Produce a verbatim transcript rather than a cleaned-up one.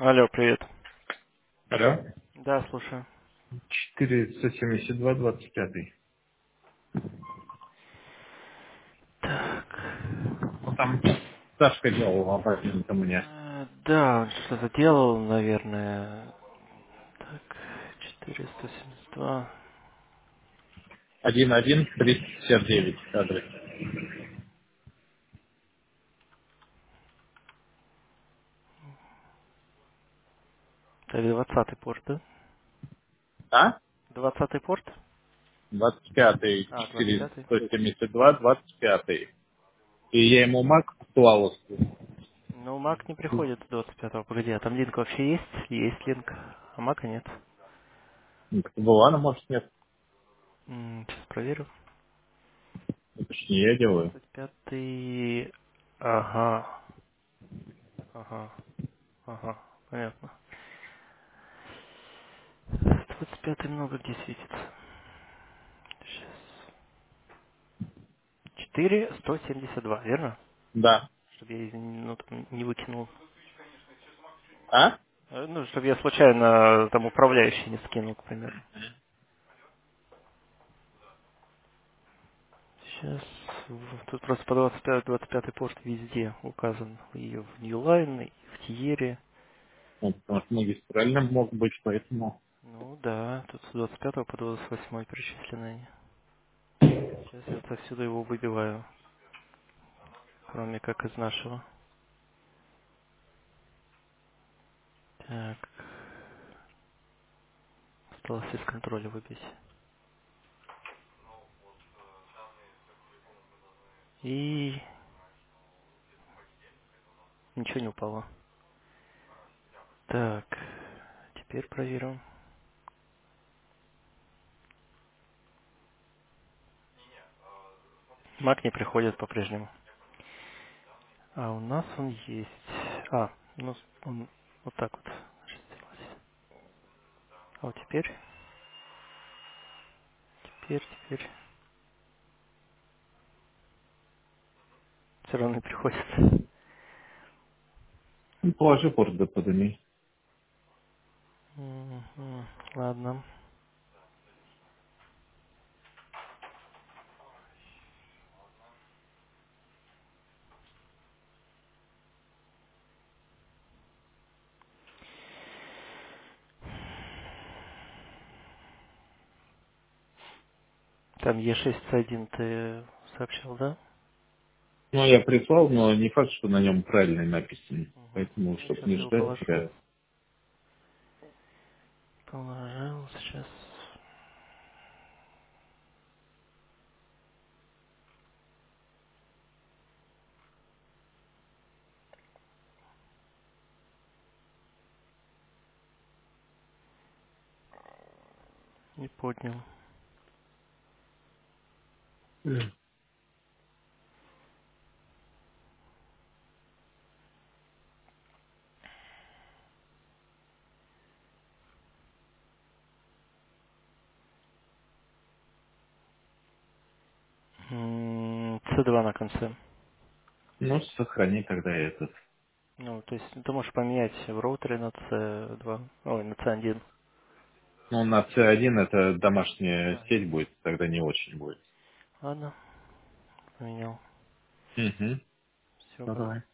Алло, привет. Алло. Да, слушаю. четыреста семьдесят два двадцать пять. Так. Ну, там Сашка делал апартамент мне. Э, Да, он что-то делал, наверное. Так, четыреста семьдесят два. один один триста пятьдесят девять адрес. Так, двадцатый порт, да? А? Двадцатый порт? двадцать пятый, А, двадцать пятый. четыреста семьдесят два двадцать пять. И я ему мак послал. Ну, Мак не приходит с двадцать пятого. Погоди, а там линк вообще есть? Есть линк, а Мака нет. Вулана, может, нет. М, Сейчас проверю. Это ж не я делаю. двадцать пятый. Ага, ага, ага, понятно. двадцать пятый много где светится. Сейчас. четыре сто семьдесят два, верно? Да. Чтобы я извини, ну, там не выкинул. А? Э, Ну, чтобы я случайно там управляющий не скинул, к примеру. Сейчас тут просто по двадцать пять, двадцать пять порт везде указан. И в Ньюлайн, и в Тиере. Ну, потому что магистральным мог быть, поэтому... Ну да, тут с двадцать пятого по двадцать восьмой перечислены они. Сейчас я вот отсюда его выбиваю, кроме как из нашего. Так, осталось из контроля выбить. И ничего не упало. Так, теперь проверим. Мак не приходит по-прежнему. А у нас он есть. А, ну он вот так вот сделать. А вот теперь, теперь, теперь. Все равно не приходит. Ну, положи порт да подними. Мгм. Ладно. Там е шесть один ты сообщил, да? Ну, я прислал, но не факт, что на нем правильно написано. Угу. Поэтому, Ну, чтобы сейчас не я его ждать, положу. я... Положил сейчас. Не поднял. С два на конце. Ну, сохрани тогда этот. Ну, то есть ты можешь поменять в роутере на c два. Ой, на c один. Ну, на c один это домашняя А, сеть будет, тогда не очень будет. ладно, поменял. Угу. Все, Давай.